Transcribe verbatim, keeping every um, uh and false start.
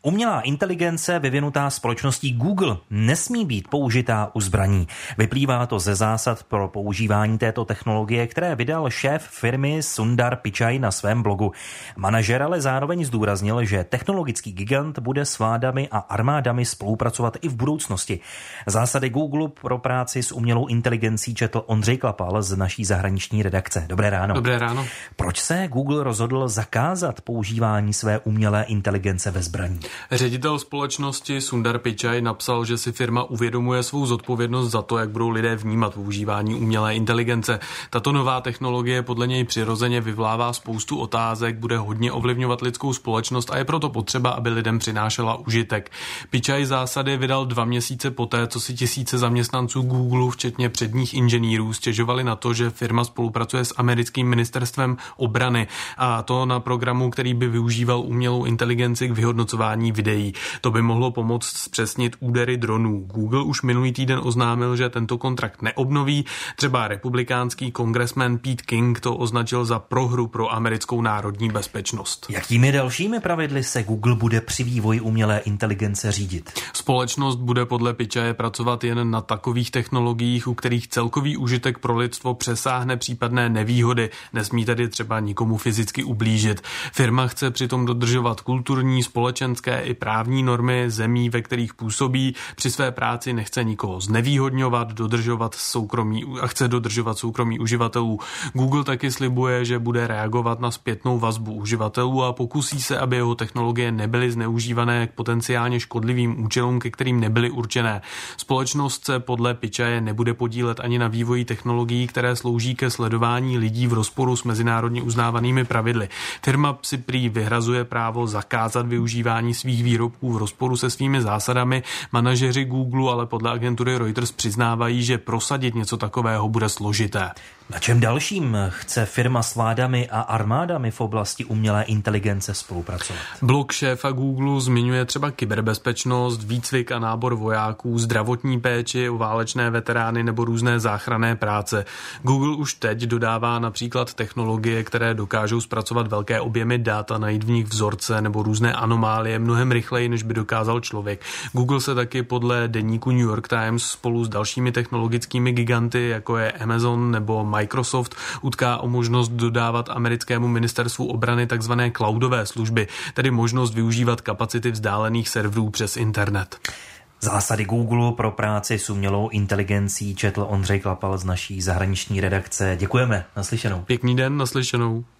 Umělá inteligence vyvinutá společností Google nesmí být použitá u zbraní. Vyplývá to ze zásad pro používání této technologie, které vydal šéf firmy Sundar Pichai na svém blogu. Manažer ale zároveň zdůraznil, že technologický gigant bude s vládami a armádami spolupracovat i v budoucnosti. Zásady Google pro práci s umělou inteligencí četl Ondřej Klapal z naší zahraniční redakce. Dobré ráno. Dobré ráno. Proč se Google rozhodl zakázat používání své umělé inteligence ve zbraní? Ředitel společnosti Sundar Pichai napsal, že si firma uvědomuje svou zodpovědnost za to, jak budou lidé vnímat používání umělé inteligence. Tato nová technologie podle něj přirozeně vyvolává spoustu otázek, bude hodně ovlivňovat lidskou společnost a je proto potřeba, aby lidem přinášela užitek. Pichai zásady vydal dva měsíce poté, co si tisíce zaměstnanců Google, včetně předních inženýrů, stěžovali na to, že firma spolupracuje s americkým ministerstvem obrany, a to na programu, který by využíval umělou inteligenci k vyhodnocování videí. To by mohlo pomoct zpřesnit údery dronů. Google už minulý týden oznámil, že tento kontrakt neobnoví. Třeba republikánský kongresmen Pete King to označil za prohru pro americkou národní bezpečnost. Jakými dalšími pravidly se Google bude při vývoji umělé inteligence řídit? Společnost bude podle Pichaye pracovat jen na takových technologiích, u kterých celkový užitek pro lidstvo přesáhne případné nevýhody. Nesmí tedy třeba nikomu fyzicky ublížit. Firma chce přitom dodržovat kulturní, společenské i právní normy zemí, ve kterých působí. Při své práci nechce nikoho znevýhodňovat, dodržovat soukromí a chce dodržovat soukromí uživatelů. Google taky slibuje, že bude reagovat na zpětnou vazbu uživatelů a pokusí se, aby jeho technologie nebyly zneužívané k potenciálně škodlivým účelům, ke kterým nebyly určené. Společnost se podle Pichaye nebude podílet ani na vývoji technologií, které slouží ke sledování lidí v rozporu s mezinárodně uznávanými pravidly. Firma si prý vyhrazuje právo zakázat využívání svých výrobků v rozporu se svými zásadami. Manažeři Google ale podle agentury Reuters přiznávají, že prosadit něco takového bude složité. Na čem dalším chce firma s vládami a armádami v oblasti umělé inteligence spolupracovat? Blog šéfa Google zmiňuje třeba kyberbezpečnost, výcvik a nábor vojáků, zdravotní péči o válečné veterány nebo různé záchranné práce. Google už teď dodává například technologie, které dokážou zpracovat velké objemy dat a najít v nich vzorce nebo různé anomálie mnohem rychleji, než by dokázal člověk. Google se taky podle deníku New York Times spolu s dalšími technologickými giganty, jako je Amazon nebo Microsoft, utká o možnost dodávat americkému ministerstvu obrany takzvané cloudové služby, tedy možnost využívat kapacity vzdálených serverů přes internet. Zásady Google pro práci s umělou inteligencí četl Ondřej Klapal z naší zahraniční redakce. Děkujeme, naslyšenou. Pěkný den, naslyšenou.